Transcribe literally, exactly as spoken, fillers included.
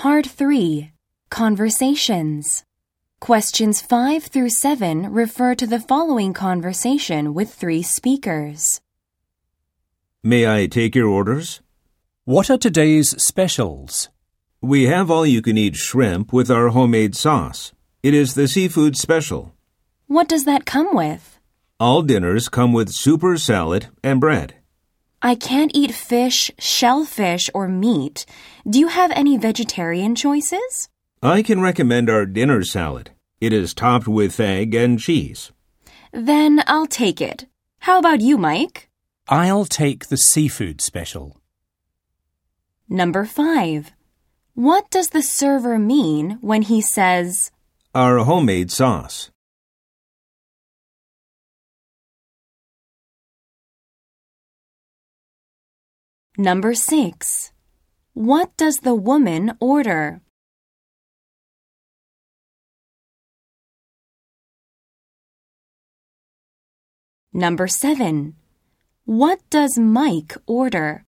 Part three. Conversations. Questions five through seven refer to the following conversation with three speakers. May I take your orders? What are today's specials? We have all-you-can-eat shrimp with our homemade sauce. It is the seafood special. What does that come with? All dinners come with soup or salad and bread. I can't eat fish, shellfish, or meat. Do you have any vegetarian choices? I can recommend our dinner salad. It is topped with egg and cheese. Then I'll take it. How about you, Mike? I'll take the seafood special. Number five. What does the server mean when he says, Our homemade sauce? Number six. What does the woman order? Number seven. What does Mike order?